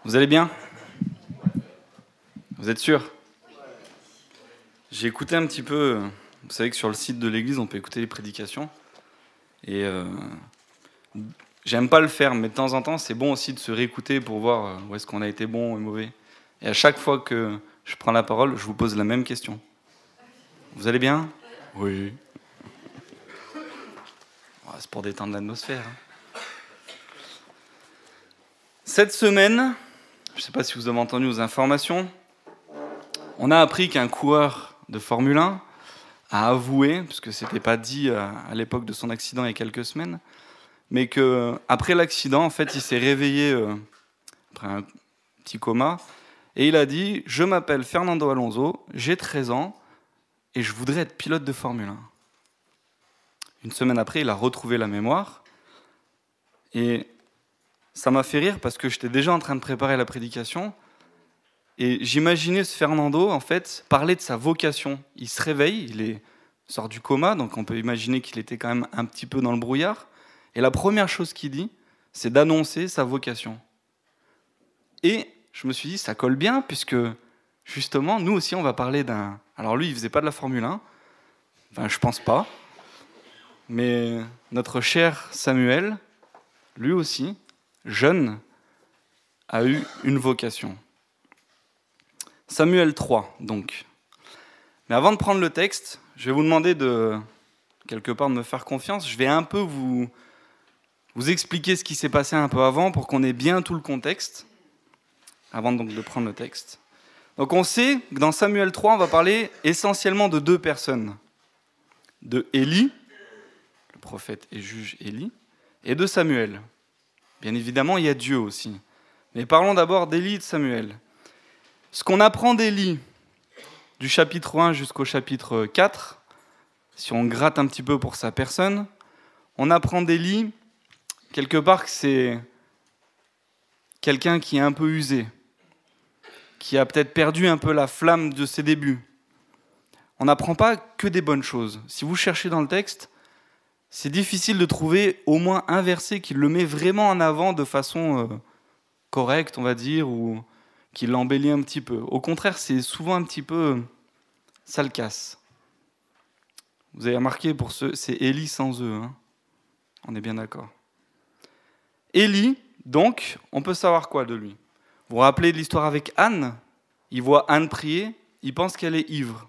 Vous allez bien? Vous êtes sûr? J'ai écouté un petit peu, vous savez que sur le site de l'église, on peut écouter les prédications. Et j'aime pas le faire, mais de temps en temps, c'est bon aussi de se réécouter pour voir où est-ce qu'on a été bon et mauvais. Et à chaque fois que je prends la parole, je vous pose la même question. Vous allez bien? Oui. C'est pour détendre l'atmosphère. Cette semaine, je ne sais pas si vous avez entendu aux informations, on a appris qu'un coureur de Formule 1 a avoué, puisque ce n'était pas dit à l'époque de son accident il y a quelques semaines, mais qu'après l'accident, en fait, il s'est réveillé après un petit coma, et il a dit « Je m'appelle Fernando Alonso, j'ai 13 ans, et je voudrais être pilote de Formule 1 ». Une semaine après, il a retrouvé la mémoire, et ça m'a fait rire parce que j'étais déjà en train de préparer la prédication, et j'imaginais ce Fernando, en fait, parler de sa vocation. Il se réveille, sort du coma, donc on peut imaginer qu'il était quand même un petit peu dans le brouillard. Et la première chose qu'il dit, c'est d'annoncer sa vocation. Et je me suis dit, ça colle bien, puisque justement, nous aussi, on va parler d'un... Alors lui, il ne faisait pas de la Formule 1, enfin, je pense pas, mais notre cher Samuel, lui aussi, jeune, a eu une vocation. Samuel 3, donc. Mais avant de prendre le texte, je vais vous demander de, quelque part, de me faire confiance. Je vais un peu vous expliquer ce qui s'est passé un peu avant pour qu'on ait bien tout le contexte, avant donc de prendre le texte. Donc on sait que dans Samuel 3, on va parler essentiellement de deux personnes. De Élie, le prophète et juge Élie, et de Samuel. Bien évidemment, il y a Dieu aussi. Mais parlons d'abord d'Élie et de Samuel. Ce qu'on apprend d'Élie, du chapitre 1 jusqu'au chapitre 4, si on gratte un petit peu pour sa personne, on apprend d'Élie, quelque part, que c'est quelqu'un qui est un peu usé, qui a peut-être perdu un peu la flamme de ses débuts. On n'apprend pas que des bonnes choses. Si vous cherchez dans le texte, c'est difficile de trouver au moins un verset qui le met vraiment en avant de façon correcte, on va dire, ou qui l'embellit un petit peu. Au contraire, c'est souvent un petit peu... ça le casse. Vous avez remarqué, pour ceux, c'est Élie sans eux. Hein. On est bien d'accord. Élie, donc, on peut savoir quoi de lui? Vous vous rappelez de l'histoire avec Anne? Il voit Anne prier, il pense qu'elle est ivre.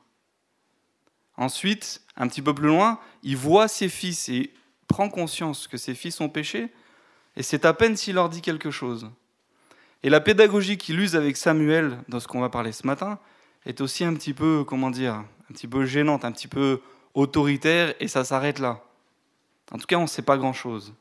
Ensuite, un petit peu plus loin, il voit ses fils et prend conscience que ses fils ont péché, et c'est à peine s'il leur dit quelque chose. Et la pédagogie qu'il use avec Samuel, dans ce qu'on va parler ce matin, est aussi un petit peu, un petit peu gênante, un petit peu autoritaire, et ça s'arrête là. En tout cas, on ne sait pas grand-chose.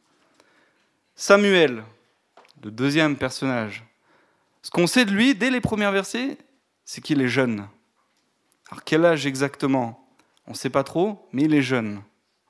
Samuel, le deuxième personnage, ce qu'on sait de lui, dès les premiers versets, c'est qu'il est jeune. Alors, quel âge exactement? On ne sait pas trop, mais il est jeune.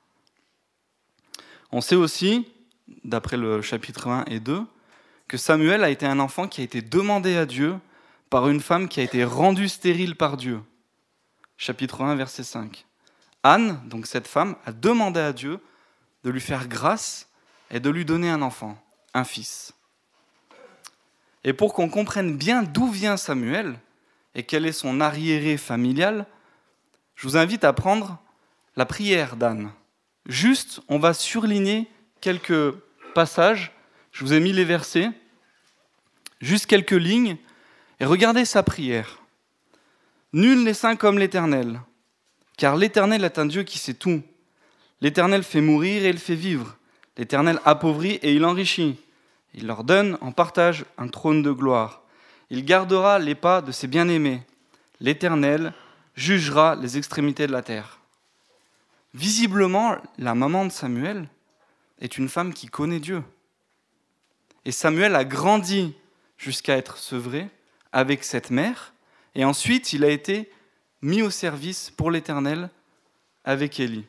On sait aussi, d'après le chapitre 1 et 2, que Samuel a été un enfant qui a été demandé à Dieu par une femme qui a été rendue stérile par Dieu. Chapitre 1, verset 5. Anne, donc cette femme, a demandé à Dieu de lui faire grâce et de lui donner un enfant, un fils. Et pour qu'on comprenne bien d'où vient Samuel et quel est son arriéré familial, je vous invite à prendre la prière d'Anne. Juste, on va surligner quelques passages. Je vous ai mis les versets, juste quelques lignes, et regardez sa prière. « Nul n'est saint comme l'Éternel, car l'Éternel est un Dieu qui sait tout. L'Éternel fait mourir et il fait vivre. L'Éternel appauvrit et il enrichit. Il leur donne en partage un trône de gloire. Il gardera les pas de ses bien-aimés. L'Éternel jugera les extrémités de la terre. » Visiblement, la maman de Samuel est une femme qui connaît Dieu. Et Samuel a grandi jusqu'à être sevré avec cette mère, et ensuite il a été mis au service pour l'Éternel avec Élie.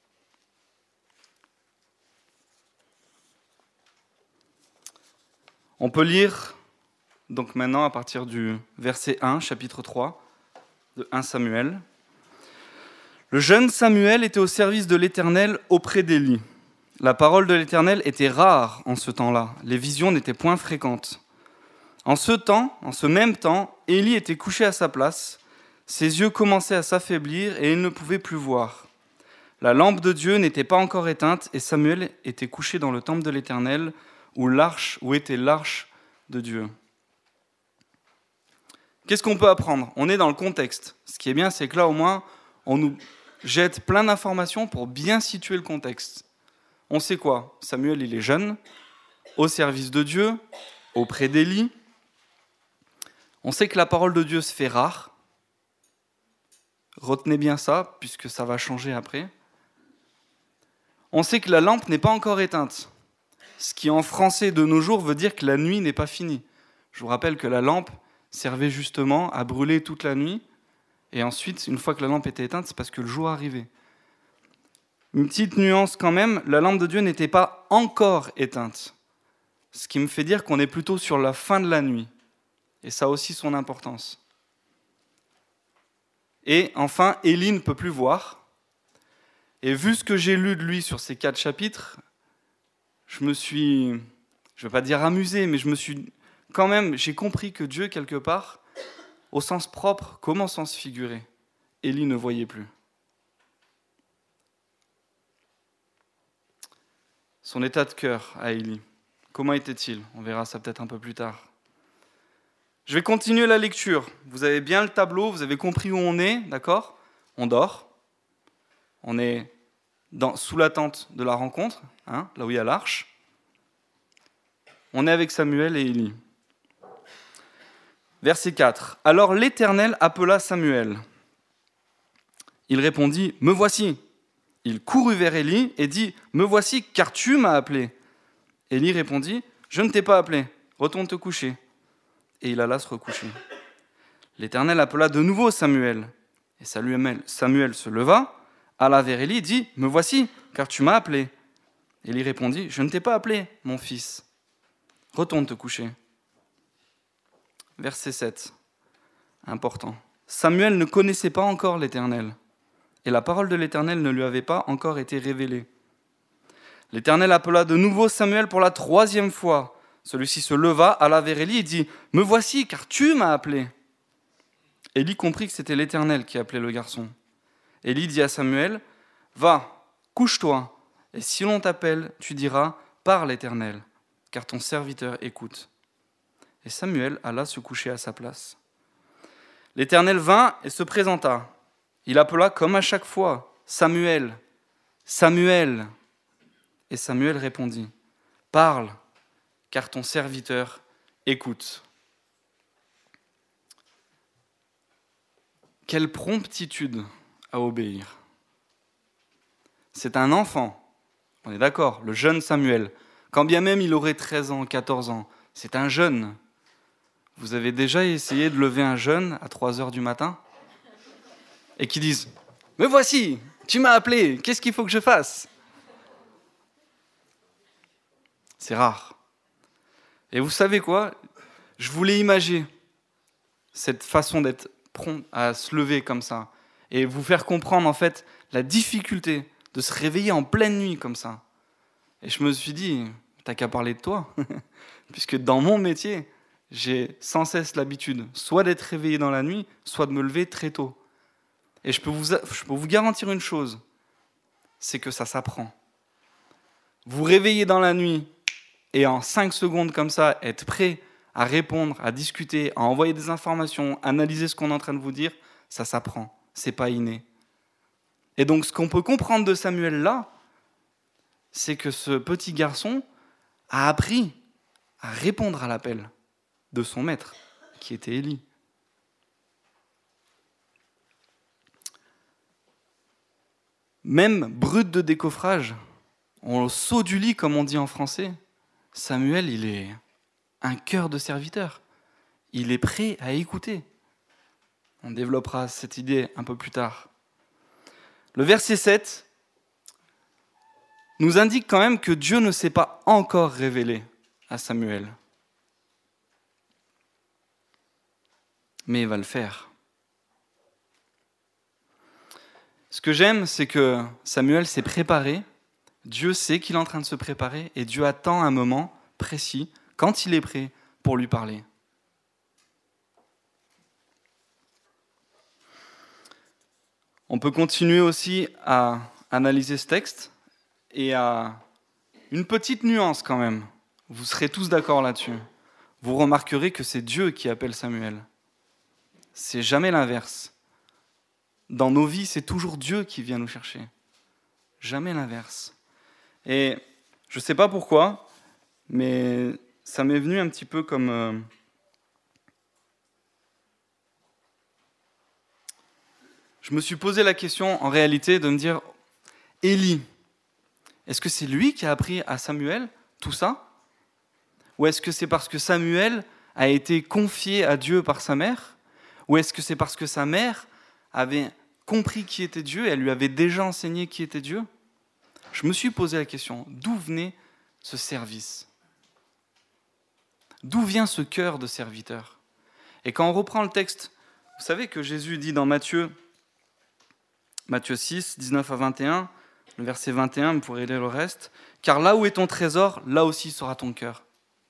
On peut lire donc maintenant à partir du verset 1, chapitre 3, de 1 Samuel. Le jeune Samuel était au service de l'Éternel auprès d'Élie. La parole de l'Éternel était rare en ce temps-là. Les visions n'étaient point fréquentes. En ce même temps, Élie était couché à sa place. Ses yeux commençaient à s'affaiblir et il ne pouvait plus voir. La lampe de Dieu n'était pas encore éteinte et Samuel était couché dans le temple de l'Éternel où était l'arche de Dieu. Qu'est-ce qu'on peut apprendre ? On est dans le contexte. Ce qui est bien, c'est que là, au moins, on nous jette plein d'informations pour bien situer le contexte. On sait quoi ? Samuel, il est jeune, au service de Dieu, auprès d'Élie. On sait que la parole de Dieu se fait rare. Retenez bien ça, puisque ça va changer après. On sait que la lampe n'est pas encore éteinte, ce qui en français de nos jours veut dire que la nuit n'est pas finie. Je vous rappelle que la lampe servait justement à brûler toute la nuit, et ensuite, une fois que la lampe était éteinte, c'est parce que le jour arrivait. Une petite nuance quand même, la lampe de Dieu n'était pas encore éteinte, ce qui me fait dire qu'on est plutôt sur la fin de la nuit, et ça a aussi son importance. Et enfin, Élie ne peut plus voir. Et vu ce que j'ai lu de lui sur ces 4 chapitres, je me suis, je ne vais pas dire amusé, mais j'ai compris que Dieu, quelque part, au sens propre, comme au sens figuré, Élie ne voyait plus. Son état de cœur à Élie, comment était-il ? On verra ça peut-être un peu plus tard. Je vais continuer la lecture. Vous avez bien le tableau, vous avez compris où on est, d'accord ? On dort. On est sous la tente de la rencontre, là où il y a l'arche. On est avec Samuel et Élie. Verset 4. Alors l'Éternel appela Samuel. Il répondit, « Me voici !» Il courut vers Élie et dit, « Me voici, car tu m'as appelé. » Élie répondit, « Je ne t'ai pas appelé, retourne te coucher. » Et il alla se recoucher. L'Éternel appela de nouveau Samuel. Et Samuel se leva, alla vers Élie et dit, « Me voici, car tu m'as appelé. » Élie répondit, « Je ne t'ai pas appelé, mon fils. Retourne te coucher. » Verset 7. Important. Samuel ne connaissait pas encore l'Éternel, et la parole de l'Éternel ne lui avait pas encore été révélée. L'Éternel appela de nouveau Samuel pour la 3e fois. Celui-ci se leva, alla vers Élie et dit, « Me voici, car tu m'as appelé. » Élie comprit que c'était l'Éternel qui appelait le garçon. Élie dit à Samuel, « Va, couche-toi, et si l'on t'appelle, tu diras, parle l'Éternel, car ton serviteur écoute. » Et Samuel alla se coucher à sa place. L'Éternel vint et se présenta. Il appela comme à chaque fois, « Samuel, Samuel !» Et Samuel répondit, « Parle, car ton serviteur écoute. » Quelle promptitude à obéir. C'est un enfant, on est d'accord, le jeune Samuel. Quand bien même il aurait 13 ans, 14 ans, c'est un jeune. Vous avez déjà essayé de lever un jeune à 3 heures du matin et qui disent « Me voici, tu m'as appelé, qu'est-ce qu'il faut que je fasse ?» C'est rare. Et vous savez quoi ? Je voulais imaginer cette façon d'être prompt à se lever comme ça et vous faire comprendre en fait la difficulté de se réveiller en pleine nuit comme ça. Et je me suis dit, t'as qu'à parler de toi, puisque dans mon métier, j'ai sans cesse l'habitude soit d'être réveillé dans la nuit, soit de me lever très tôt. Et je peux vous garantir une chose, c'est que ça s'apprend. Vous réveillez dans la nuit et en 5 secondes comme ça, être prêt à répondre, à discuter, à envoyer des informations, analyser ce qu'on est en train de vous dire, ça s'apprend, c'est pas inné. Et donc ce qu'on peut comprendre de Samuel là, c'est que ce petit garçon a appris à répondre à l'appel de son maître, qui était Élie. Même brut de décoffrage, au saut du lit, comme on dit en français, Samuel, il est un cœur de serviteur. Il est prêt à écouter. On développera cette idée un peu plus tard. Le verset 7 nous indique quand même que Dieu ne s'est pas encore révélé à Samuel. Mais il va le faire. Ce que j'aime, c'est que Samuel s'est préparé, Dieu sait qu'il est en train de se préparer, et Dieu attend un moment précis, quand il est prêt, pour lui parler. On peut continuer aussi à analyser ce texte et à une petite nuance quand même. Vous serez tous d'accord là-dessus. Vous remarquerez que c'est Dieu qui appelle Samuel. C'est jamais l'inverse. Dans nos vies, c'est toujours Dieu qui vient nous chercher. Jamais l'inverse. Et je ne sais pas pourquoi, mais ça m'est venu un petit peu comme... Je me suis posé la question, en réalité, de me dire, Élie, est-ce que c'est lui qui a appris à Samuel tout ça ? Ou est-ce que c'est parce que Samuel a été confié à Dieu par sa mère ? Ou est-ce que c'est parce que sa mère avait compris qui était Dieu et elle lui avait déjà enseigné qui était Dieu ? Je me suis posé la question, d'où venait ce service ? D'où vient ce cœur de serviteur ? Et quand on reprend le texte, vous savez que Jésus dit dans Matthieu 6, 19 à 21, le verset 21, vous pourrez lire le reste, « Car là où est ton trésor, là aussi sera ton cœur. »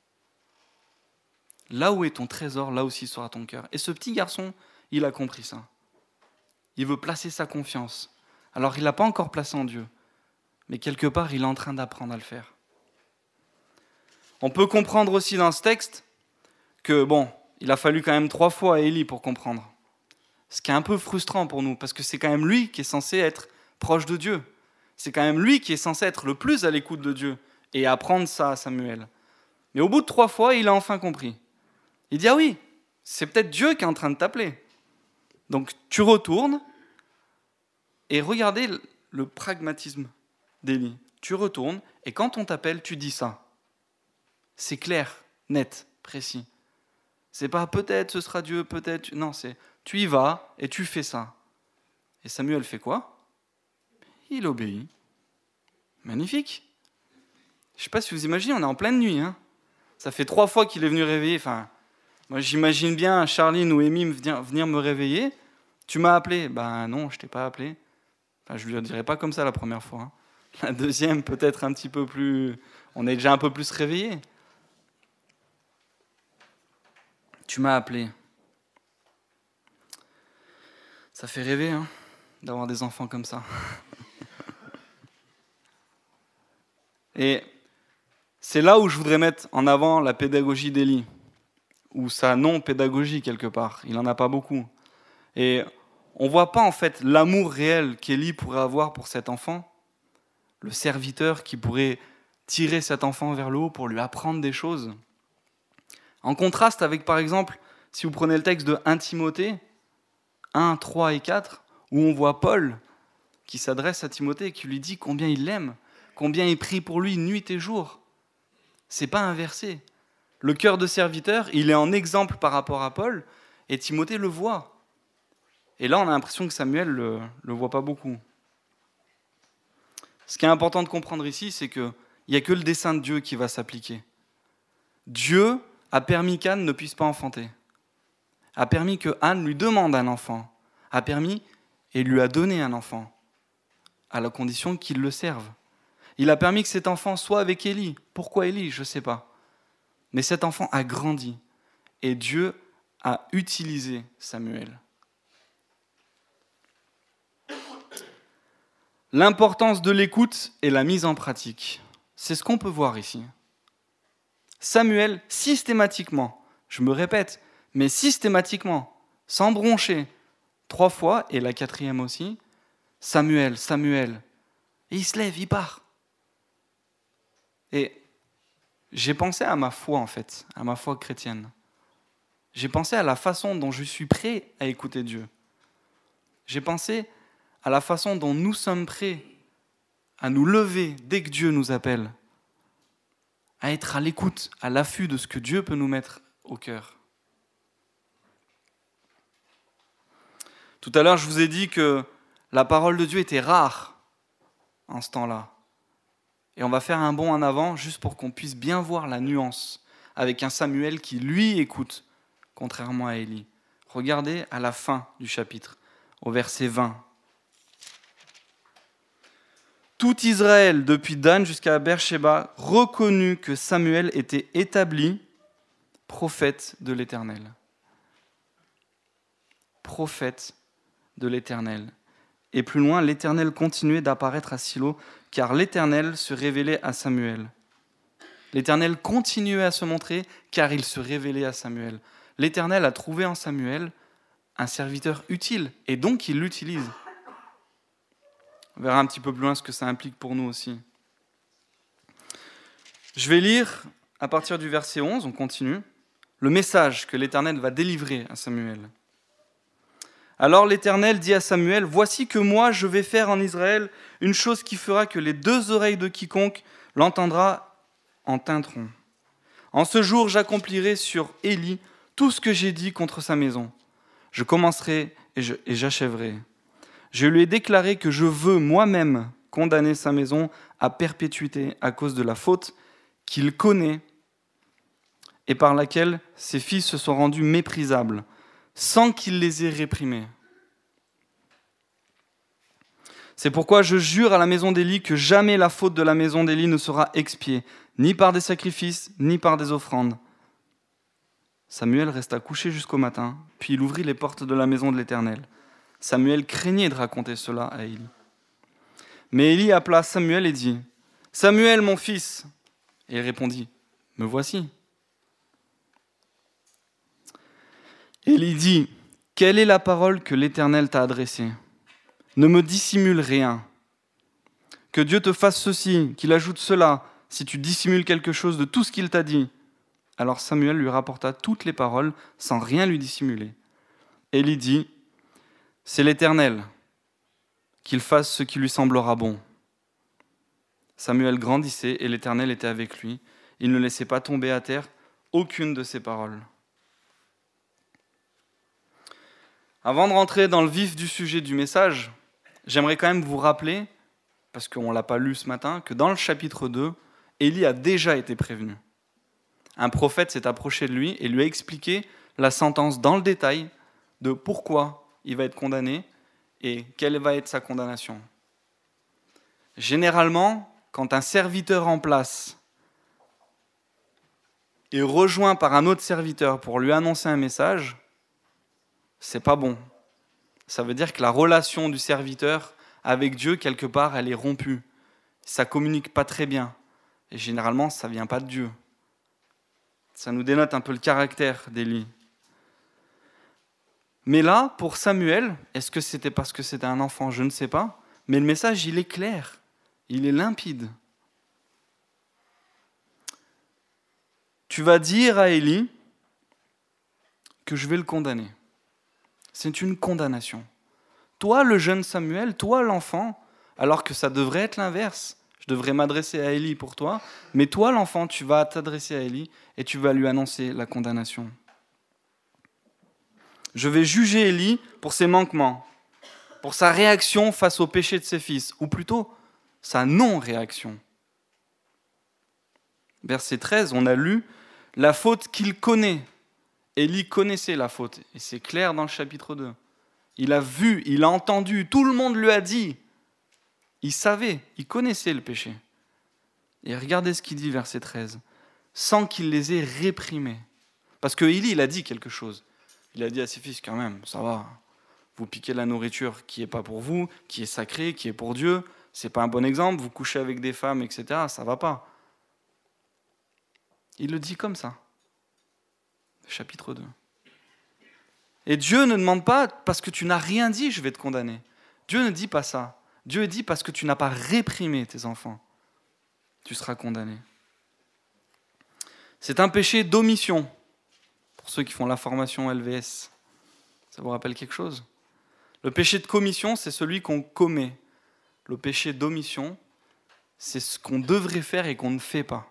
Là où est ton trésor, là aussi sera ton cœur. Et ce petit garçon, il a compris ça. Il veut placer sa confiance. Alors il n'a pas encore placé en Dieu, mais quelque part, il est en train d'apprendre à le faire. On peut comprendre aussi dans ce texte que, il a fallu quand même 3 fois à Élie pour comprendre. Ce qui est un peu frustrant pour nous, parce que c'est quand même lui qui est censé être proche de Dieu. C'est quand même lui qui est censé être le plus à l'écoute de Dieu et apprendre ça à Samuel. Mais au bout de 3 fois, il a enfin compris. Il dit, ah oui, c'est peut-être Dieu qui est en train de t'appeler. Donc tu retournes et regardez le pragmatisme d'Élie. Tu retournes et quand on t'appelle, tu dis ça. C'est clair, net, précis. C'est pas peut-être ce sera Dieu, peut-être... Non, c'est tu y vas et tu fais ça. Et Samuel fait quoi ? Il obéit. Magnifique. Je ne sais pas si vous imaginez, on est en pleine nuit. Ça fait 3 fois qu'il est venu réveiller. Enfin, moi, j'imagine bien Charline ou Amy venir me réveiller. Tu m'as appelé ? Ben non, je ne t'ai pas appelé. Enfin, je ne lui dirai pas comme ça la première fois. La deuxième, peut-être un petit peu plus... On est déjà un peu plus réveillé. Tu m'as appelé. Ça fait rêver, d'avoir des enfants comme ça. Et c'est là où je voudrais mettre en avant la pédagogie d'Élie, ou sa non-pédagogie quelque part. Il n'en a pas beaucoup. Et on ne voit pas en fait l'amour réel qu'Élie pourrait avoir pour cet enfant, le serviteur qui pourrait tirer cet enfant vers le haut pour lui apprendre des choses. En contraste avec, par exemple, si vous prenez le texte de 1 Timothée, 1, 3 et 4, où on voit Paul qui s'adresse à Timothée et qui lui dit combien il l'aime, combien il prie pour lui nuit et jour. C'est pas inversé. Le cœur de serviteur, il est en exemple par rapport à Paul, et Timothée le voit. Et là, on a l'impression que Samuel le voit pas beaucoup. Ce qui est important de comprendre ici, c'est qu'il n'y a que le dessein de Dieu qui va s'appliquer. Dieu a permis qu'Anne ne puisse pas enfanter, a permis que Anne lui demande un enfant, a permis et lui a donné un enfant, à la condition qu'il le serve. Il a permis que cet enfant soit avec Élie. Pourquoi Élie ? Je ne sais pas. Mais cet enfant a grandi et Dieu a utilisé Samuel. L'importance de l'écoute et la mise en pratique. C'est ce qu'on peut voir ici. Samuel, systématiquement, je me répète, mais systématiquement, sans broncher, 3 fois, et la 4e aussi, Samuel, Samuel. Et il se lève, il part. Et j'ai pensé à ma foi, en fait, à ma foi chrétienne. J'ai pensé à la façon dont je suis prêt à écouter Dieu. J'ai pensé à la façon dont nous sommes prêts à nous lever dès que Dieu nous appelle, à être à l'écoute, à l'affût de ce que Dieu peut nous mettre au cœur. Tout à l'heure, je vous ai dit que la parole de Dieu était rare en ce temps-là. Et on va faire un bond en avant juste pour qu'on puisse bien voir la nuance avec un Samuel qui, lui, écoute, contrairement à Élie. Regardez à la fin du chapitre, au verset 20. Tout Israël, depuis Dan jusqu'à Beersheba, reconnut que Samuel était établi prophète de l'Éternel. Prophète de l'Éternel. Et plus loin, l'Éternel continuait d'apparaître à Silo, car l'Éternel se révélait à Samuel. L'Éternel continuait à se montrer, car il se révélait à Samuel. L'Éternel a trouvé en Samuel un serviteur utile, et donc il l'utilise. On verra un petit peu plus loin ce que ça implique pour nous aussi. Je vais lire, à partir du verset 11, on continue, le message que l'Éternel va délivrer à Samuel. Alors l'Éternel dit à Samuel, « Voici que moi je vais faire en Israël une chose qui fera que les 2 oreilles de quiconque l'entendra en tinteront. En ce jour j'accomplirai sur Élie tout ce que j'ai dit contre sa maison. Je commencerai et j'achèverai. Je lui ai déclaré que je veux moi-même condamner sa maison à perpétuité à cause de la faute qu'il connaît et par laquelle ses fils se sont rendus méprisables, sans qu'il les ait réprimés. C'est pourquoi je jure à la maison d'Élie que jamais la faute de la maison d'Élie ne sera expiée, ni par des sacrifices, ni par des offrandes. » Samuel resta couché jusqu'au matin, puis il ouvrit les portes de la maison de l'Éternel. Samuel craignait de raconter cela à Élie. Mais Élie appela Samuel et dit, « Samuel, mon fils !» Et il répondit, « Me voici. » Élie dit, « Quelle est la parole que l'Éternel t'a adressée ? Ne me dissimule rien. Que Dieu te fasse ceci, qu'il ajoute cela, si tu dissimules quelque chose de tout ce qu'il t'a dit. » Alors Samuel lui rapporta toutes les paroles sans rien lui dissimuler. Élie dit, « C'est l'Éternel, qu'il fasse ce qui lui semblera bon. » Samuel grandissait et l'Éternel était avec lui. Il ne laissait pas tomber à terre aucune de ses paroles. Avant de rentrer dans le vif du sujet du message, j'aimerais quand même vous rappeler, parce qu'on ne l'a pas lu ce matin, que dans le chapitre 2, Élie a déjà été prévenu. Un prophète s'est approché de lui et lui a expliqué la sentence dans le détail de pourquoi il va être condamné et quelle va être sa condamnation. Généralement, quand un serviteur en place est rejoint par un autre serviteur pour lui annoncer un message, c'est pas bon. Ça veut dire que la relation du serviteur avec Dieu, quelque part, elle est rompue. Ça communique pas très bien. Et généralement, ça vient pas de Dieu. Ça nous dénote un peu le caractère d'Élie. Mais là, pour Samuel, est-ce que c'était parce que c'était un enfant ? Je ne sais pas. Mais le message, il est clair. Il est limpide. Tu vas dire à Élie que je vais le condamner. C'est une condamnation. Toi, le jeune Samuel, toi, l'enfant, alors que ça devrait être l'inverse. Je devrais m'adresser à Élie pour toi, mais toi, l'enfant, tu vas t'adresser à Élie et tu vas lui annoncer la condamnation. Je vais juger Élie pour ses manquements, pour sa réaction face au péché de ses fils, ou plutôt sa non-réaction. Verset 13, on a lu « La faute qu'il connaît ». Élie connaissait la faute, et c'est clair dans le chapitre 2. Il a vu, il a entendu, tout le monde lui a dit. Il savait, il connaissait le péché. Et regardez ce qu'il dit, verset 13. « Sans qu'il les ait réprimés. » Parce que Élie, il a dit quelque chose. Il a dit à ses fils, quand même, ça va, vous piquez la nourriture qui n'est pas pour vous, qui est sacrée, qui est pour Dieu, c'est pas un bon exemple, vous couchez avec des femmes, etc., ça va pas. Il le dit comme ça. Chapitre 2. Et Dieu ne demande pas, parce que tu n'as rien dit, je vais te condamner. Dieu ne dit pas ça. Dieu dit, parce que tu n'as pas réprimé tes enfants, tu seras condamné. C'est un péché d'omission. Pour ceux qui font la formation LVS, ça vous rappelle quelque chose ? Le péché de commission, c'est celui qu'on commet. Le péché d'omission, c'est ce qu'on devrait faire et qu'on ne fait pas.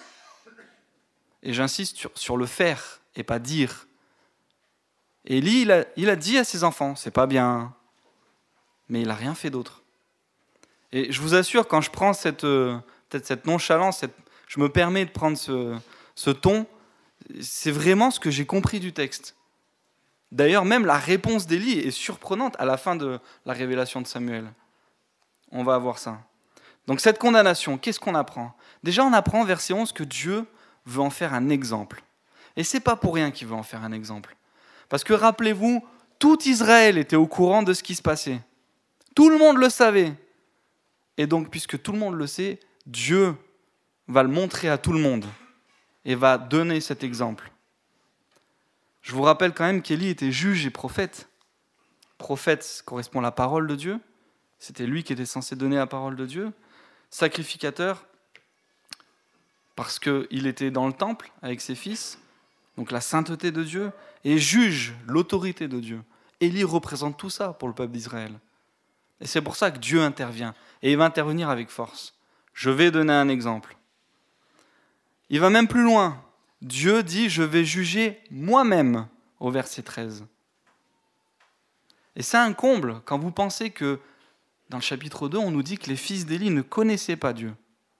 Et j'insiste sur le faire et pas dire. Élie, il a dit à ses enfants, c'est pas bien, mais il n'a rien fait d'autre. Et je vous assure, quand je prends cette nonchalance, je me permets de prendre ce ton, c'est vraiment ce que j'ai compris du texte. D'ailleurs, même la réponse d'Élie est surprenante à la fin de la révélation de Samuel. On va voir ça. Donc cette condamnation, qu'est-ce qu'on apprend ? Déjà, on apprend, verset 11, que Dieu veut en faire un exemple. Et c'est pas pour rien qu'il veut en faire un exemple. Parce que rappelez-vous, tout Israël était au courant de ce qui se passait. Tout le monde le savait. Et donc, puisque tout le monde le sait, Dieu va le montrer à tout le monde et va donner cet exemple. Je vous rappelle quand même qu'Élie était juge et prophète. Prophète correspond à la parole de Dieu. C'était lui qui était censé donner la parole de Dieu. Sacrificateur, parce qu'il était dans le temple avec ses fils, donc la sainteté de Dieu, et juge, l'autorité de Dieu. Élie représente tout ça pour le peuple d'Israël. Et c'est pour ça que Dieu intervient, et il va intervenir avec force. Je vais donner un exemple. Il va même plus loin. Dieu dit, je vais juger moi-même, au verset 13. Et c'est un comble quand vous pensez que dans le chapitre 2, on nous dit que les fils d'Élie ne connaissaient pas Dieu.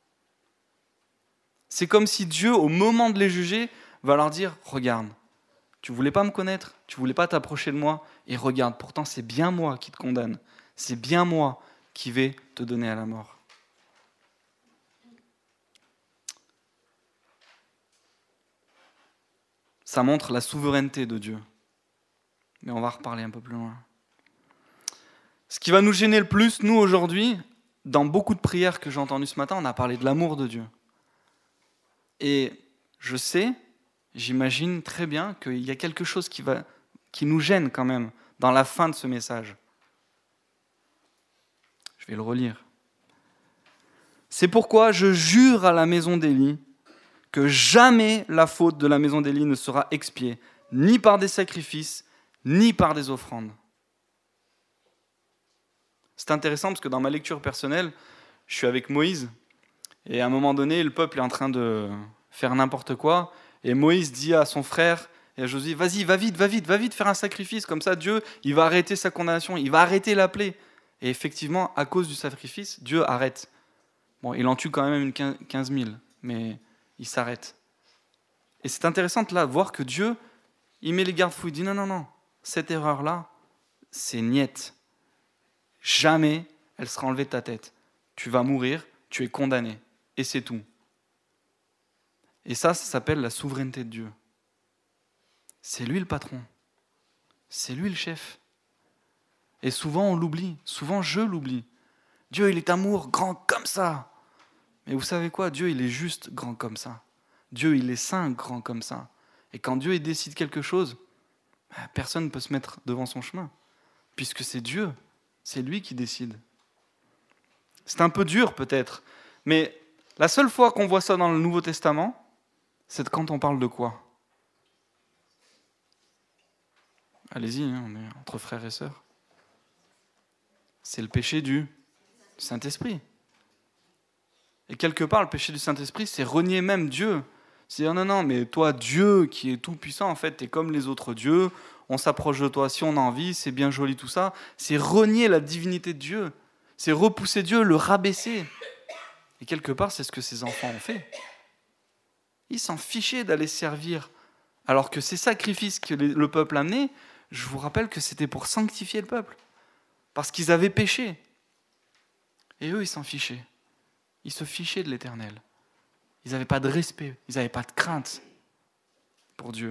C'est comme si Dieu, au moment de les juger, va leur dire, regarde, tu voulais pas me connaître, tu voulais pas t'approcher de moi, et regarde, pourtant c'est bien moi qui te condamne, c'est bien moi qui vais te donner à la mort. Ça montre la souveraineté de Dieu. Mais on va reparler un peu plus loin. Ce qui va nous gêner le plus, nous, aujourd'hui, dans beaucoup de prières que j'ai entendues ce matin, on a parlé de l'amour de Dieu. Et je sais, j'imagine très bien qu'il y a quelque chose qui nous gêne quand même dans la fin de ce message. Je vais le relire. C'est pourquoi je jure à la maison d'Élie que jamais la faute de la maison d'Élie ne sera expiée, ni par des sacrifices, ni par des offrandes. C'est intéressant parce que dans ma lecture personnelle, je suis avec Moïse, et à un moment donné, le peuple est en train de faire n'importe quoi, et Moïse dit à son frère et à Josué, vas-y, va vite faire un sacrifice, comme ça Dieu, il va arrêter sa condamnation, il va arrêter la plaie. Et effectivement, à cause du sacrifice, Dieu arrête. Bon, il en tue quand même 15 000, mais il s'arrête. Et c'est intéressant de là voir que Dieu, il met les garde-fous, il dit non, cette erreur-là, c'est niette. Jamais elle sera enlevée de ta tête. Tu vas mourir, tu es condamné. Et c'est tout. Et ça s'appelle la souveraineté de Dieu. C'est lui le patron. C'est lui le chef. Et souvent on l'oublie. Souvent je l'oublie. Dieu, il est amour, grand comme ça. Mais vous savez quoi? Dieu, il est juste grand comme ça. Dieu, il est saint, grand comme ça. Et quand Dieu il décide quelque chose, personne ne peut se mettre devant son chemin. Puisque c'est Dieu. C'est lui qui décide. C'est un peu dur peut-être, mais la seule fois qu'on voit ça dans le Nouveau Testament, c'est quand on parle de quoi? Allez-y, on est entre frères et sœurs. C'est le péché du Saint-Esprit. Et quelque part, le péché du Saint-Esprit, c'est renier même Dieu. C'est dire non, mais toi, Dieu qui est tout-puissant, en fait, t'es comme les autres dieux, on s'approche de toi si on a envie, c'est bien joli tout ça. C'est renier la divinité de Dieu. C'est repousser Dieu, le rabaisser. Et quelque part, c'est ce que ces enfants ont fait. Ils s'en fichaient d'aller servir. Alors que ces sacrifices que le peuple amenait, je vous rappelle que c'était pour sanctifier le peuple. Parce qu'ils avaient péché. Et eux, ils s'en fichaient. Ils se fichaient de l'Éternel. Ils n'avaient pas de respect, ils n'avaient pas de crainte pour Dieu.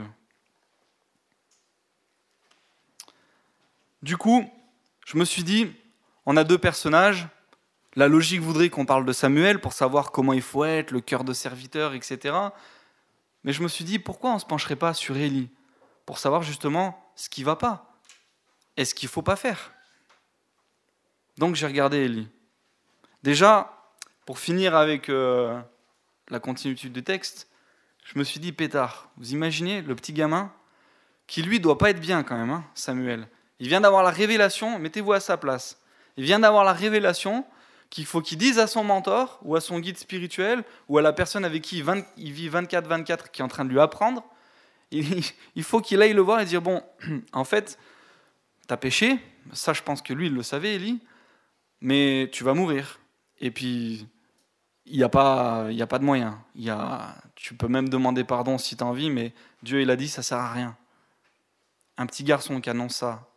Du coup, je me suis dit, on a deux personnages. La logique voudrait qu'on parle de Samuel pour savoir comment il faut être, le cœur de serviteur, etc. Mais je me suis dit, pourquoi on ne se pencherait pas sur Élie pour savoir justement ce qui ne va pas et ce qu'il ne faut pas faire. Donc j'ai regardé Élie. Déjà, pour finir avec la continuité du texte, je me suis dit, pétard, vous imaginez le petit gamin qui lui doit pas être bien quand même, Samuel. Il vient d'avoir la révélation, mettez-vous à sa place. Il vient d'avoir la révélation qu'il faut qu'il dise à son mentor ou à son guide spirituel ou à la personne avec qui il vit 24/24 qui est en train de lui apprendre, il faut qu'il aille le voir et dire, bon, en fait, tu as péché, ça je pense que lui il le savait, Élie, mais tu vas mourir. Et puis, il n'y a pas de moyen. Tu peux même demander pardon si tu as envie, mais Dieu il a dit, ça ne sert à rien. Un petit garçon qui annonce ça.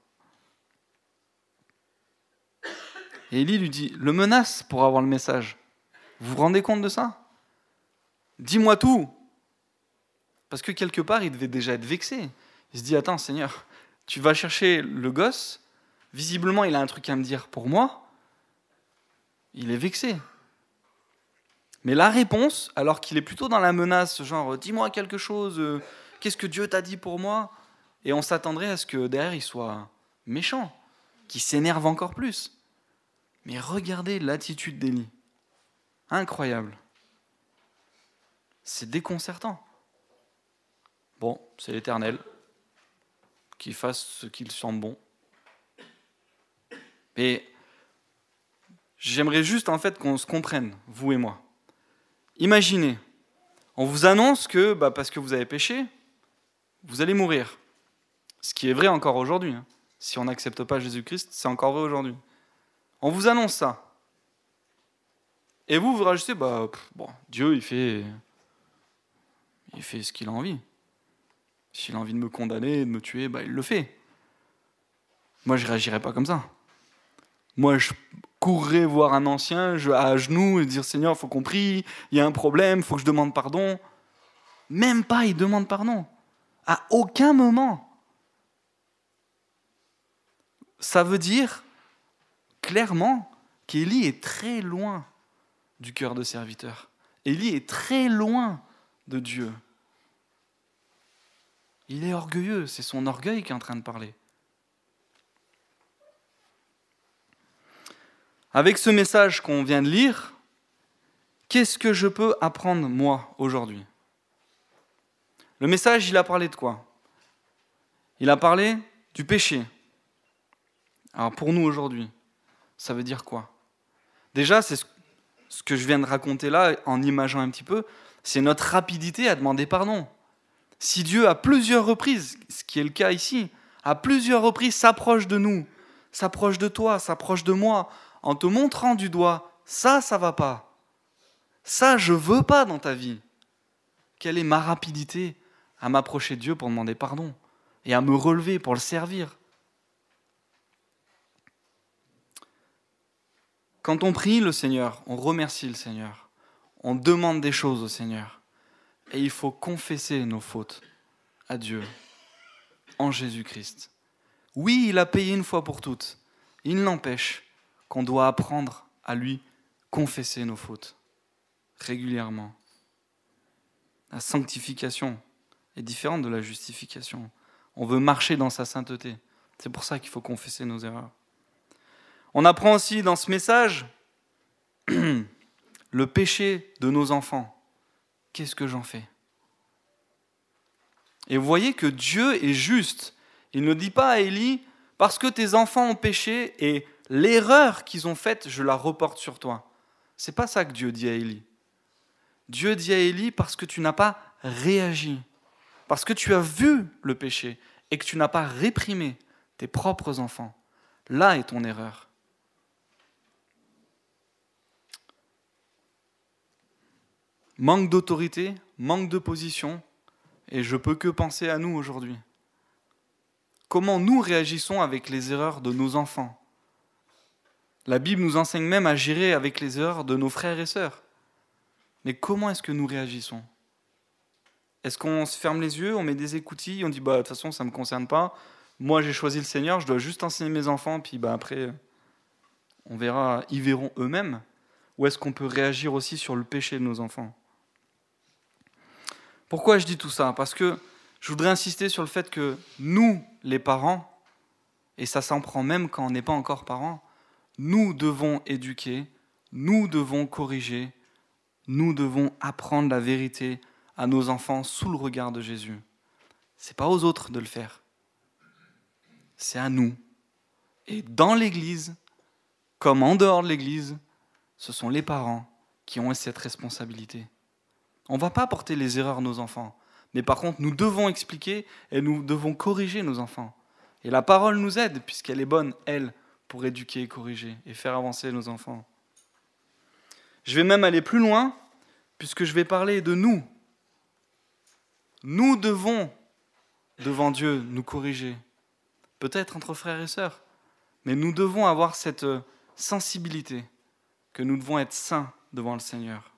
Et Élie lui dit, le menace pour avoir le message. Vous vous rendez compte de ça? Dis-moi tout. Parce que quelque part, il devait déjà être vexé. Il se dit, attends Seigneur, tu vas chercher le gosse, Visiblement, il a un truc à me dire pour moi. Il est vexé. Mais la réponse, alors qu'il est plutôt dans la menace, genre « dis-moi quelque chose, qu'est-ce que Dieu t'a dit pour moi ?» Et on s'attendrait à ce que derrière, il soit méchant, qu'il s'énerve encore plus. Mais regardez l'attitude d'Élie. Incroyable. C'est déconcertant. Bon, c'est l'Éternel. Qu'il fasse ce qu'il semble bon. Et j'aimerais juste en fait qu'on se comprenne, vous et moi. Imaginez, on vous annonce que parce que vous avez péché, vous allez mourir. Ce qui est vrai encore aujourd'hui. Si on n'accepte pas Jésus-Christ, c'est encore vrai aujourd'hui. On vous annonce ça. Et vous rajoutez, Dieu, il fait ce qu'il a envie. S'il a envie de me condamner, de me tuer, il le fait. Moi, je ne réagirais pas comme ça. Moi, je courrais voir un ancien, à genoux, et dire « Seigneur, il faut qu'on prie, il y a un problème, il faut que je demande pardon. » Même pas, il demande pardon. À aucun moment. Ça veut dire clairement qu'Élie est très loin du cœur de serviteur. Élie est très loin de Dieu. Il est orgueilleux, c'est son orgueil qui est en train de parler. Avec ce message qu'on vient de lire, qu'est-ce que je peux apprendre, moi, aujourd'hui ? Le message, il a parlé de quoi ? Il a parlé du péché. Alors pour nous aujourd'hui, ça veut dire quoi ? Déjà, c'est ce que je viens de raconter là, en imaginant un petit peu, c'est notre rapidité à demander pardon. Si Dieu, à plusieurs reprises, ce qui est le cas ici, à plusieurs reprises s'approche de nous, s'approche de toi, s'approche de moi, en te montrant du doigt, ça va pas. Ça, je veux pas dans ta vie. Quelle est ma rapidité à m'approcher de Dieu pour demander pardon et à me relever pour le servir ? Quand on prie le Seigneur, on remercie le Seigneur, on demande des choses au Seigneur. Et il faut confesser nos fautes à Dieu en Jésus-Christ. Oui, il a payé une fois pour toutes. Il n'empêche qu'on doit apprendre à lui confesser nos fautes régulièrement. La sanctification est différente de la justification. On veut marcher dans sa sainteté. C'est pour ça qu'il faut confesser nos erreurs. On apprend aussi dans ce message le péché de nos enfants. Qu'est-ce que j'en fais ? Et vous voyez que Dieu est juste. Il ne dit pas à Élie, parce que tes enfants ont péché et l'erreur qu'ils ont faite, je la reporte sur toi. C'est pas ça que Dieu dit à Élie. Dieu dit à Élie, parce que tu n'as pas réagi, parce que tu as vu le péché et que tu n'as pas réprimé tes propres enfants. Là est ton erreur. Manque d'autorité, manque de position, et je peux que penser à nous aujourd'hui. Comment nous réagissons avec les erreurs de nos enfants ? La Bible nous enseigne même à gérer avec les erreurs de nos frères et sœurs. Mais comment est-ce que nous réagissons ? Est-ce qu'on se ferme les yeux, on met des écoutilles, on dit de toute façon ça ne me concerne pas, moi j'ai choisi le Seigneur, je dois juste enseigner mes enfants, puis après on verra, ils verront eux-mêmes. Ou est-ce qu'on peut réagir aussi sur le péché de nos enfants ? Pourquoi je dis tout ça ? Parce que je voudrais insister sur le fait que nous, les parents, et ça s'en prend même quand on n'est pas encore parents, nous devons éduquer, nous devons corriger, nous devons apprendre la vérité à nos enfants sous le regard de Jésus. Ce n'est pas aux autres de le faire. C'est à nous. Et dans l'Église, comme en dehors de l'Église, ce sont les parents qui ont cette responsabilité. On ne va pas porter les erreurs de nos enfants. Mais par contre, nous devons expliquer et nous devons corriger nos enfants. Et la parole nous aide, puisqu'elle est bonne, elle, pour éduquer et corriger et faire avancer nos enfants. Je vais même aller plus loin, puisque je vais parler de nous. Nous devons, devant Dieu, nous corriger. Peut-être entre frères et sœurs, mais nous devons avoir cette sensibilité que nous devons être saints devant le Seigneur.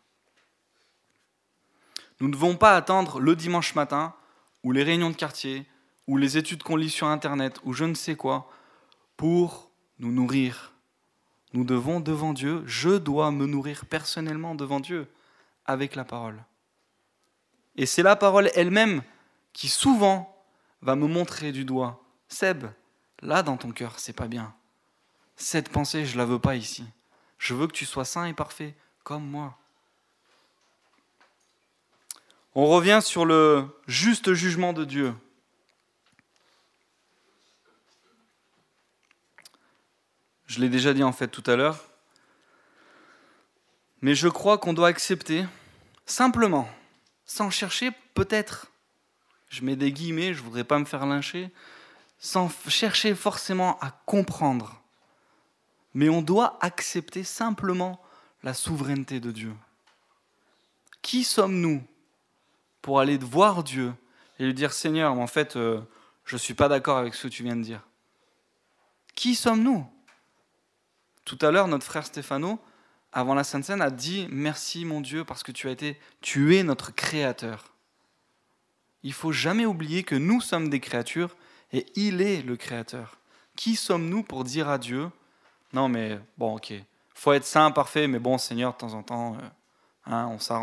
Nous ne devons pas attendre le dimanche matin, ou les réunions de quartier, ou les études qu'on lit sur Internet, ou je ne sais quoi, pour nous nourrir. Nous devons devant Dieu, je dois me nourrir personnellement devant Dieu avec la parole. Et c'est la parole elle-même qui souvent va me montrer du doigt. Seb, là dans ton cœur, c'est pas bien. Cette pensée, je la veux pas ici. Je veux que tu sois saint et parfait, comme moi. On revient sur le juste jugement de Dieu. Je l'ai déjà dit en fait tout à l'heure. Mais je crois qu'on doit accepter, simplement, sans chercher peut-être, je mets des guillemets, je ne voudrais pas me faire lyncher, sans chercher forcément à comprendre. Mais on doit accepter simplement la souveraineté de Dieu. Qui sommes-nous pour aller voir Dieu et lui dire « Seigneur, en fait, je ne suis pas d'accord avec ce que tu viens de dire ». Qui sommes-nous ? Tout à l'heure, notre frère Stéphano, avant la Sainte Seine, a dit « Merci mon Dieu parce que tu es notre créateur ». Il ne faut jamais oublier que nous sommes des créatures et il est le créateur. Qui sommes-nous pour dire à Dieu « Non mais bon ok, faut être saint, parfait, mais bon Seigneur, de temps en temps, on s'arrange ».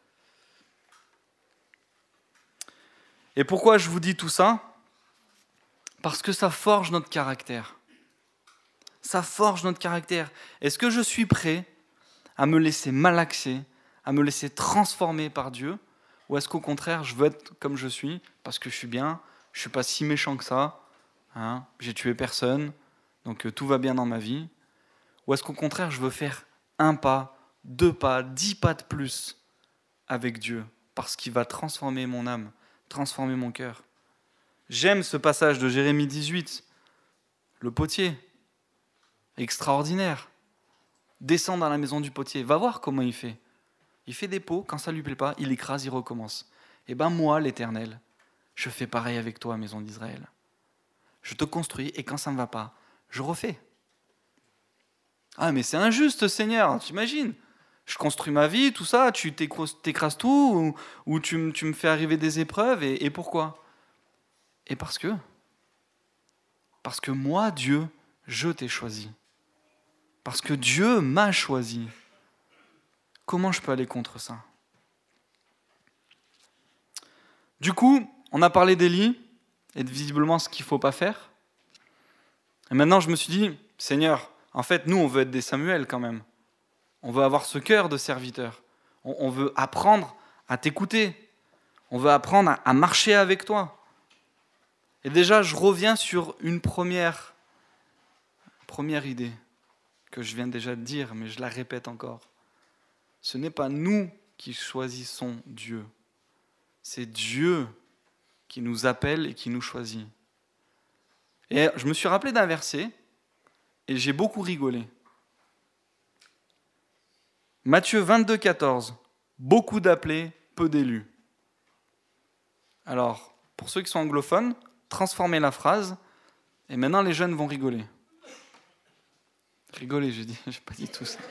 Et pourquoi je vous dis tout ça ? Parce que ça forge notre caractère. Ça forge notre caractère. Est-ce que je suis prêt à me laisser malaxer, à me laisser transformer par Dieu ? Ou est-ce qu'au contraire, je veux être comme je suis, parce que je suis bien, je ne suis pas si méchant que ça, j'ai tué personne, donc tout va bien dans ma vie ? Ou est-ce qu'au contraire, je veux faire 1 pas, 2 pas, 10 pas de plus avec Dieu, parce qu'il va transformer mon âme, transformer mon cœur ? J'aime ce passage de Jérémie 18, le potier, extraordinaire. Descends dans la maison du potier, va voir comment il fait. Il fait des pots, quand ça ne lui plaît pas, il écrase, il recommence. Et ben moi, l'Éternel, je fais pareil avec toi, maison d'Israël. Je te construis et quand ça ne me va pas, je refais. Ah mais c'est injuste, Seigneur, t'imagines ? Je construis ma vie, tout ça, tu t'écrases tout, ou tu me fais arriver des épreuves, et pourquoi ? Et parce que moi, Dieu, je t'ai choisi. Parce que Dieu m'a choisi. Comment je peux aller contre ça ? Du coup, on a parlé d'Élie et de visiblement ce qu'il ne faut pas faire. Et maintenant, je me suis dit, Seigneur, en fait, nous, on veut être des Samuel quand même. On veut avoir ce cœur de serviteur. On veut apprendre à t'écouter. On veut apprendre à marcher avec toi. Et déjà, je reviens sur une première idée que je viens déjà de dire, mais je la répète encore. Ce n'est pas nous qui choisissons Dieu. C'est Dieu qui nous appelle et qui nous choisit. Et je me suis rappelé d'un verset et j'ai beaucoup rigolé. Matthieu 22, 14. Beaucoup d'appelés, peu d'élus. Alors, pour ceux qui sont anglophones, transformez la phrase et maintenant les jeunes vont rigoler. Rigoler, j'ai pas dit tout ça.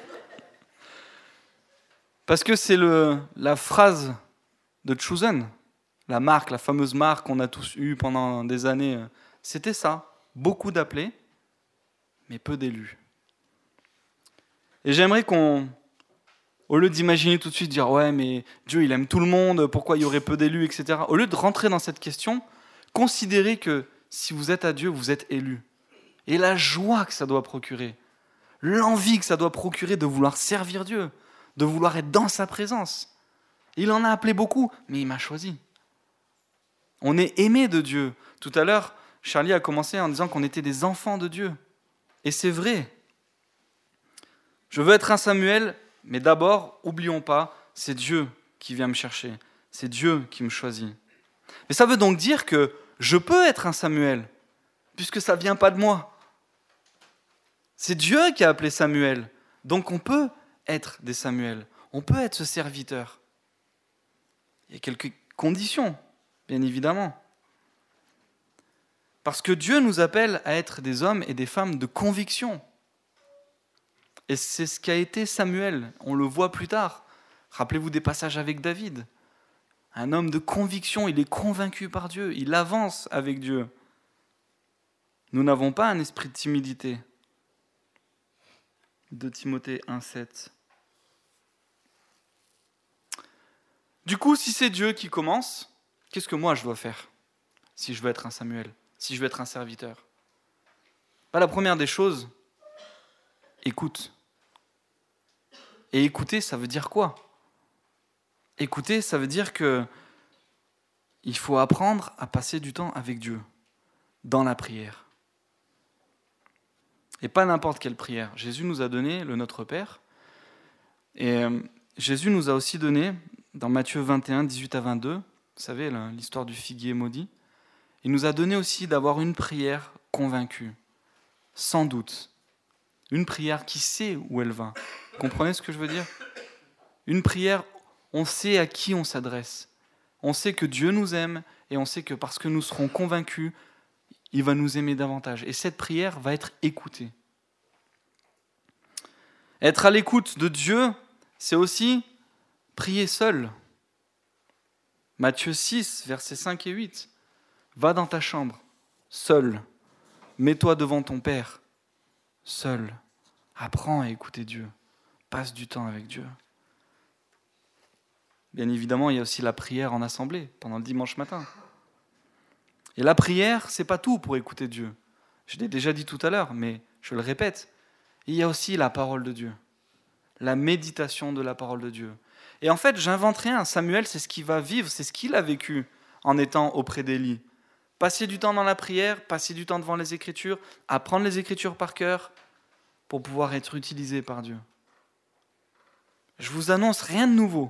Parce que c'est la phrase de Chosen, la fameuse marque qu'on a tous eue pendant des années. C'était ça, beaucoup d'appelés, mais peu d'élus. Et j'aimerais au lieu d'imaginer tout de suite, dire « ouais, mais Dieu, il aime tout le monde, pourquoi il y aurait peu d'élus, etc. » Au lieu de rentrer dans cette question, considérez que si vous êtes à Dieu, vous êtes élu. Et la joie que ça doit procurer, l'envie que ça doit procurer de vouloir servir Dieu, de vouloir être dans sa présence. Il en a appelé beaucoup, mais il m'a choisi. On est aimé de Dieu. Tout à l'heure, Charlie a commencé en disant qu'on était des enfants de Dieu. Et c'est vrai. Je veux être un Samuel, mais d'abord, n'oublions pas, c'est Dieu qui vient me chercher. C'est Dieu qui me choisit. Mais ça veut donc dire que je peux être un Samuel, puisque ça ne vient pas de moi. C'est Dieu qui a appelé Samuel. Donc on peut être des Samuel. On peut être ce serviteur. Il y a quelques conditions, bien évidemment. Parce que Dieu nous appelle à être des hommes et des femmes de conviction. Et c'est ce qu'a été Samuel. On le voit plus tard. Rappelez-vous des passages avec David. Un homme de conviction, il est convaincu par Dieu. Il avance avec Dieu. Nous n'avons pas un esprit de timidité. 2 Timothée 1,7. Du coup, si c'est Dieu qui commence, qu'est-ce que moi je dois faire si je veux être un Samuel, si je veux être un serviteur? La première des choses, écoute. Et écouter, ça veut dire quoi? Écouter, ça veut dire que il faut apprendre à passer du temps avec Dieu, dans la prière. Et pas n'importe quelle prière. Jésus nous a donné le Notre Père. Et Jésus nous a aussi donné, dans Matthieu 21, 18 à 22, vous savez, l'histoire du figuier maudit, il nous a donné aussi d'avoir une prière convaincue, sans doute. Une prière qui sait où elle va. Vous comprenez ce que je veux dire? Une prière, on sait à qui on s'adresse. On sait que Dieu nous aime et on sait que parce que nous serons convaincus, il va nous aimer davantage. Et cette prière va être écoutée. Être à l'écoute de Dieu, c'est aussi prier seul. Matthieu 6, versets 5 et 8. Va dans ta chambre, seul. Mets-toi devant ton Père, seul. Apprends à écouter Dieu. Passe du temps avec Dieu. Bien évidemment, il y a aussi la prière en assemblée, pendant le dimanche matin. Et la prière, c'est pas tout pour écouter Dieu. Je l'ai déjà dit tout à l'heure, mais je le répète. Il y a aussi la parole de Dieu. La méditation de la parole de Dieu. Et en fait, j'invente rien. Samuel, c'est ce qu'il va vivre, c'est ce qu'il a vécu en étant auprès d'Élie. Passer du temps dans la prière, passer du temps devant les Écritures, apprendre les Écritures par cœur pour pouvoir être utilisé par Dieu. Je vous annonce rien de nouveau.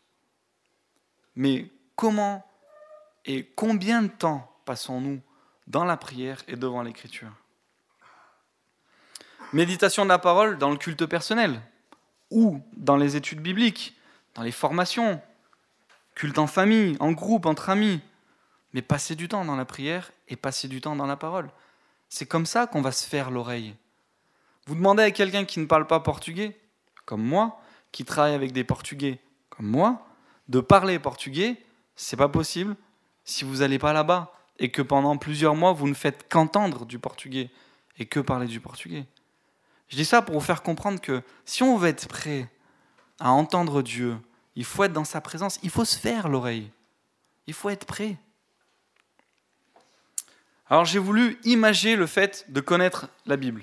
Mais comment et combien de temps passons-nous dans la prière et devant l'Écriture? Méditation de la parole dans le culte personnel ou dans les études bibliques, dans les formations, culte en famille, en groupe, entre amis. Mais passer du temps dans la prière et passer du temps dans la parole. C'est comme ça qu'on va se faire l'oreille. Vous demandez à quelqu'un qui ne parle pas portugais, comme moi, qui travaille avec des Portugais, comme moi, de parler portugais, c'est pas possible si vous n'allez pas là-bas et que pendant plusieurs mois, vous ne faites qu'entendre du portugais et que parler du portugais. Je dis ça pour vous faire comprendre que si on veut être prêt à entendre Dieu, il faut être dans sa présence, il faut se faire l'oreille. Il faut être prêt. Alors j'ai voulu imager le fait de connaître la Bible.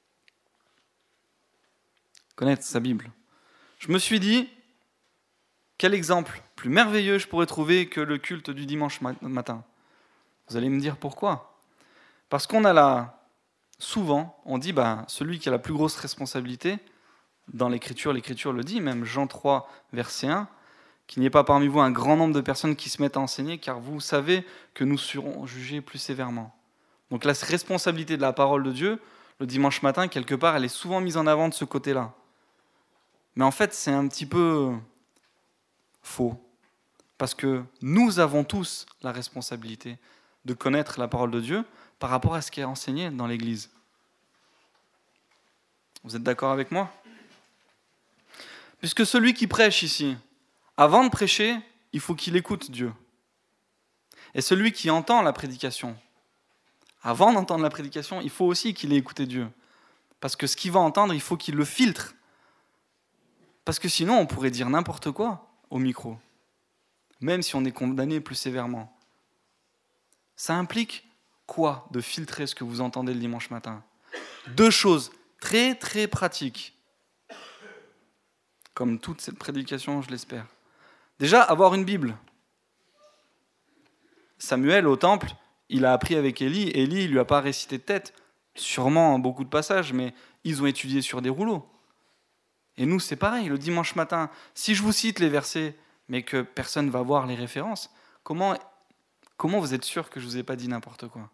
Connaître sa Bible. Je me suis dit, quel exemple plus merveilleux je pourrais trouver que le culte du dimanche matin? Vous allez me dire pourquoi? Parce qu'on a là, souvent, on dit, celui qui a la plus grosse responsabilité, dans l'Écriture le dit, même Jean 3, verset 1, qu'il n'y ait pas parmi vous un grand nombre de personnes qui se mettent à enseigner, car vous savez que nous serons jugés plus sévèrement. Donc la responsabilité de la parole de Dieu, le dimanche matin, quelque part, elle est souvent mise en avant de ce côté-là. Mais en fait, c'est un petit peu faux. Parce que nous avons tous la responsabilité de connaître la parole de Dieu par rapport à ce qui est enseigné dans l'Église. Vous êtes d'accord avec moi? Puisque celui qui prêche ici, avant de prêcher, il faut qu'il écoute Dieu. Et celui qui entend la prédication, avant d'entendre la prédication, il faut aussi qu'il ait écouté Dieu. Parce que ce qu'il va entendre, il faut qu'il le filtre. Parce que sinon, on pourrait dire n'importe quoi au micro, même si on est condamné plus sévèrement. Ça implique quoi de filtrer ce que vous entendez le dimanche matin? 2 choses très très pratiques, comme toute cette prédication, je l'espère. Déjà, avoir une Bible. Samuel, au temple, il a appris avec Élie. Élie, il lui a pas récité de tête, sûrement beaucoup de passages, mais ils ont étudié sur des rouleaux. Et nous, c'est pareil, le dimanche matin, si je vous cite les versets, mais que personne ne va voir les références, comment vous êtes sûr que je ne vous ai pas dit n'importe quoi?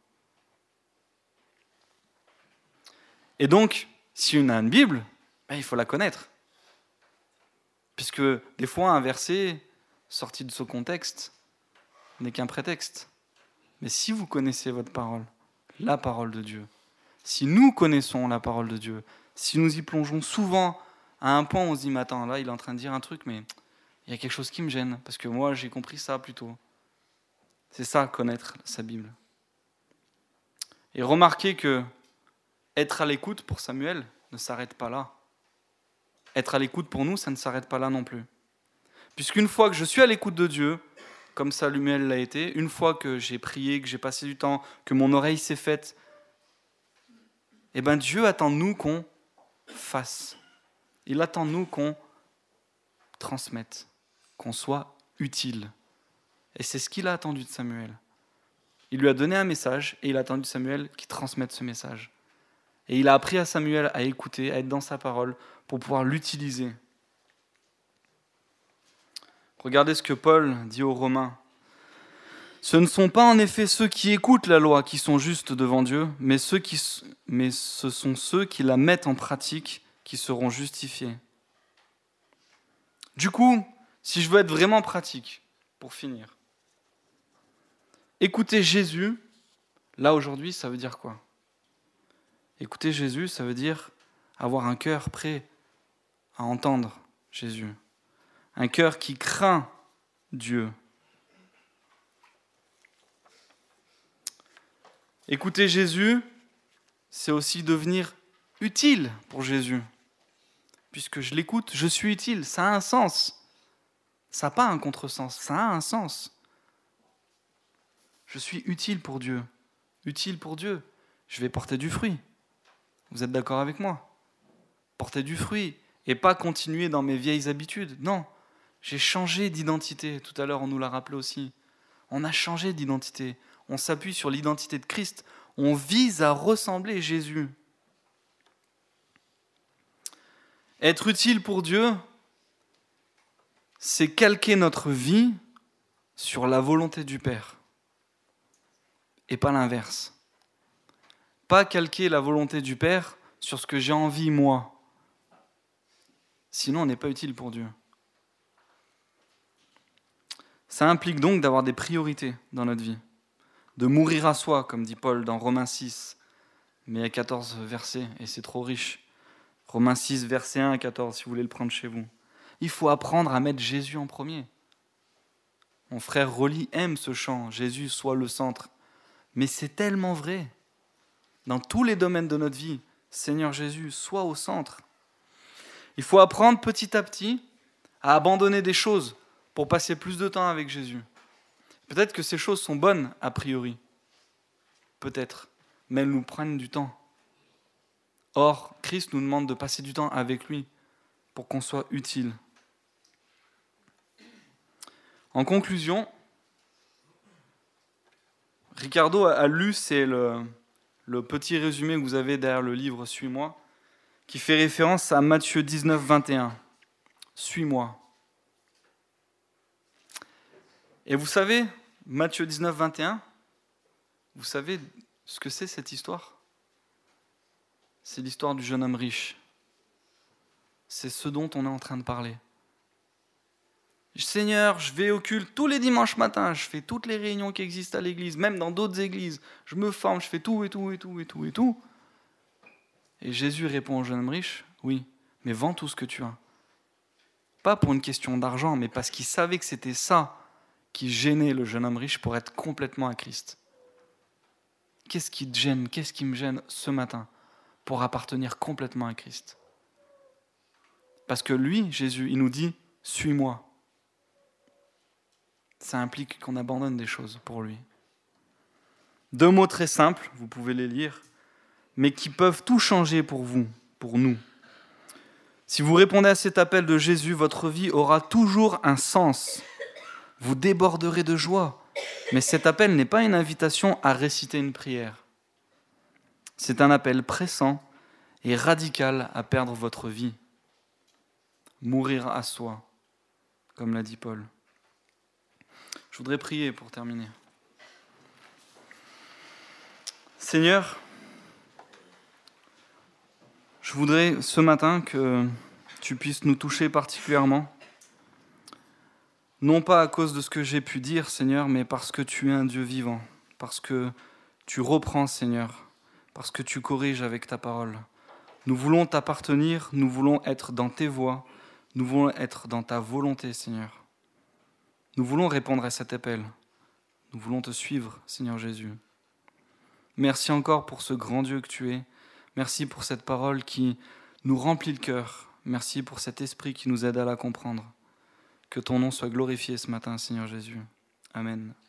Et donc, si on a une Bible, il faut la connaître. Puisque des fois, un verset sorti de ce contexte n'est qu'un prétexte. Mais si vous connaissez votre parole, la parole de Dieu, si nous connaissons la parole de Dieu, si nous y plongeons souvent à un point où on se dit, mais attends, là, il est en train de dire un truc, mais il y a quelque chose qui me gêne, parce que moi, j'ai compris ça plutôt. C'est ça, connaître sa Bible. Et remarquez que être à l'écoute pour Samuel ne s'arrête pas là. Être à l'écoute pour nous, ça ne s'arrête pas là non plus. Puisqu'une fois que je suis à l'écoute de Dieu, comme Samuel l'a été, une fois que j'ai prié, que j'ai passé du temps, que mon oreille s'est faite, eh bien Dieu attend de nous qu'on fasse. Il attend de nous qu'on transmette, qu'on soit utile. Et c'est ce qu'il a attendu de Samuel. Il lui a donné un message et il a attendu de Samuel qu'il transmette ce message. Et il a appris à Samuel à écouter, à être dans sa parole pour pouvoir l'utiliser. Regardez ce que Paul dit aux Romains. Ce ne sont pas en effet ceux qui écoutent la loi qui sont justes devant Dieu, mais ce sont ceux qui la mettent en pratique qui seront justifiés. Du coup, si je veux être vraiment pratique, pour finir, écouter Jésus, là aujourd'hui, ça veut dire quoi ? Écouter Jésus, ça veut dire avoir un cœur prêt à entendre Jésus. Un cœur qui craint Dieu. Écouter Jésus, c'est aussi devenir utile pour Jésus. Puisque je l'écoute, je suis utile, ça a un sens. Ça n'a pas un contresens, ça a un sens. Je suis utile pour Dieu. Utile pour Dieu, je vais porter du fruit. Vous êtes d'accord avec moi ? Porter du fruit et pas continuer dans mes vieilles habitudes. Non, j'ai changé d'identité. Tout à l'heure, on nous l'a rappelé aussi. On a changé d'identité. On s'appuie sur l'identité de Christ. On vise à ressembler à Jésus. Être utile pour Dieu, c'est calquer notre vie sur la volonté du Père. Et pas l'inverse. Pas calquer la volonté du Père sur ce que j'ai envie moi. Sinon, on n'est pas utile pour Dieu. Ça implique donc d'avoir des priorités dans notre vie. De mourir à soi, comme dit Paul dans Romains 6. Mais il y a 14 versets, et c'est trop riche. Romains 6, versets 1 à 14, si vous voulez le prendre chez vous. Il faut apprendre à mettre Jésus en premier. Mon frère Rolly aime ce chant, Jésus soit le centre. Mais c'est tellement vrai. Dans tous les domaines de notre vie, Seigneur Jésus, sois au centre. Il faut apprendre petit à petit à abandonner des choses pour passer plus de temps avec Jésus. Peut-être que ces choses sont bonnes a priori. Peut-être. Mais elles nous prennent du temps. Or, Christ nous demande de passer du temps avec lui pour qu'on soit utile. En conclusion, Ricardo a lu, c'est le petit résumé que vous avez derrière le livre « Suis-moi », qui fait référence à Matthieu 19, 21. « Suis-moi ». Et vous savez, Matthieu 19, 21, vous savez ce que c'est cette histoire ? C'est l'histoire du jeune homme riche. C'est ce dont on est en train de parler. Seigneur, je vais au culte tous les dimanches matins, je fais toutes les réunions qui existent à l'église, même dans d'autres églises, je me forme, je fais tout et tout et tout et tout et tout. Et Jésus répond au jeune homme riche, oui, mais vends tout ce que tu as. Pas pour une question d'argent, mais parce qu'il savait que c'était ça qui gênait le jeune homme riche pour être complètement à Christ. Qu'est-ce qui te gêne, qu'est-ce qui me gêne ce matin pour appartenir complètement à Christ ? Parce que lui, Jésus, il nous dit, suis-moi. Ça implique qu'on abandonne des choses pour lui. 2 mots très simples, vous pouvez les lire, mais qui peuvent tout changer pour vous, pour nous. Si vous répondez à cet appel de Jésus, votre vie aura toujours un sens. Vous déborderez de joie. Mais cet appel n'est pas une invitation à réciter une prière. C'est un appel pressant et radical à perdre votre vie. Mourir à soi, comme l'a dit Paul. Je voudrais prier pour terminer. Seigneur, je voudrais ce matin que tu puisses nous toucher particulièrement, non pas à cause de ce que j'ai pu dire, Seigneur, mais parce que tu es un Dieu vivant, parce que tu reprends, Seigneur, parce que tu corriges avec ta parole. Nous voulons t'appartenir, nous voulons être dans tes voies, nous voulons être dans ta volonté, Seigneur. Nous voulons répondre à cet appel. Nous voulons te suivre, Seigneur Jésus. Merci encore pour ce grand Dieu que tu es. Merci pour cette parole qui nous remplit le cœur. Merci pour cet esprit qui nous aide à la comprendre. Que ton nom soit glorifié ce matin, Seigneur Jésus. Amen.